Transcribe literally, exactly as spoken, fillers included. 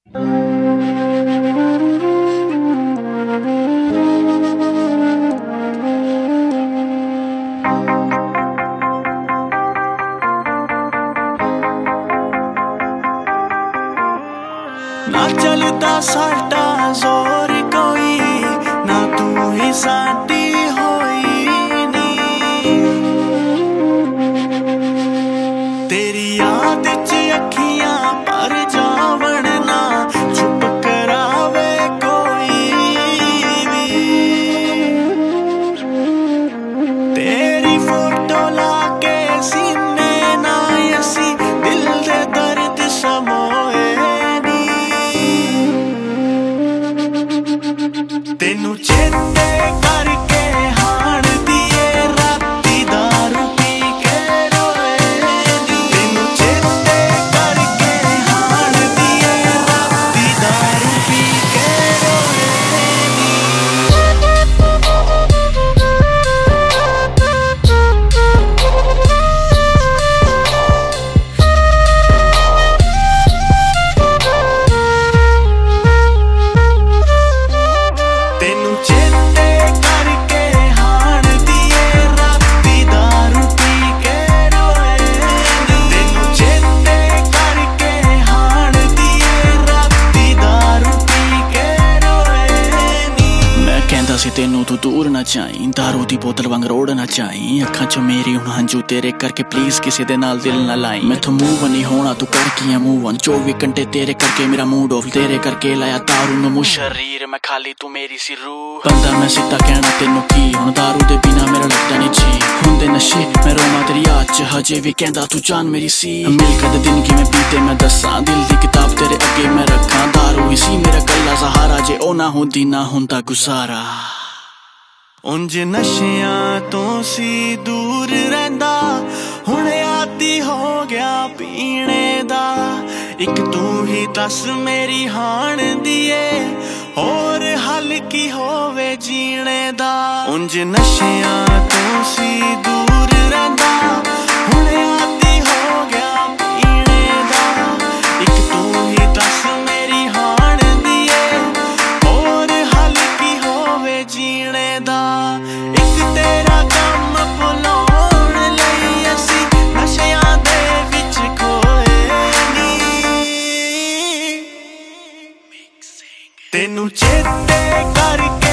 ना चलता साडा जोर कोई, ना तू ही साडी होई नी। तेरी याद च अखियां भर जावण ना चुप करावे कोई भी। तेरी फोटो लाके सीने ना असी दिल दे दर्द समोए। तेनू चेते करके हाण दिए राती दारू पी के रोए नी। तेनू चेते करके हाण दिए राती दारू पी के रोए नी। तेनू चेते करके हाण दिए राती दारू पी के रोए नी। तेनू चेते करके हाण दिए राती दारू पी के रोए नी। मैं कहंदा सी तेनू तू दूर ना जाई, दारू दी बोतल वांग रोड़ ना जाई। अखां चों मेरी हुण हंजू तेरे करके प्लीज किसी दे नाल दिल ना लाई। मैथों मूव नहीं होना तू कर की मूव ऑन, चौबी घंटे तेरे करके मेरा मूड ऑफ। तेरे करके लाया दारू नू मुँह शरीर मैं खाली तू मेरी सी रूह। बंदा मैं सीधा कहना तेनू की, हुण दारू दे बिना मेरा लगदा नहीं जी। हुंदे नशे मैं रोमां तेरी याद च, हजे भी कहंदा तू जान मेरी सी। मिलके दे दिन किवें बीते मैं दस्सां, दिल दी किताब तेरे अगे मैं रखां। दारू ही सी मेरा कल्ला सहारा, जे ओ ना हुंदी ना हुंदा गुजारा। उंज नशियां तो सी दूर रहिंदा, हुण आदी हो गया पीने दा। इक तू ही दस मेरी हाण दिए, होर हल की होवे जीने दा। उंज नशियां तो सी दूर रहिंदा, हुण आदी हो गया पीने दा। इक तू ही दस मेरी हाण दिए, होर हल की होवे जीने दा। इक तेरा कम भुलाउण लई असी नशियां दे विच खोए नी। तेनू चेते करके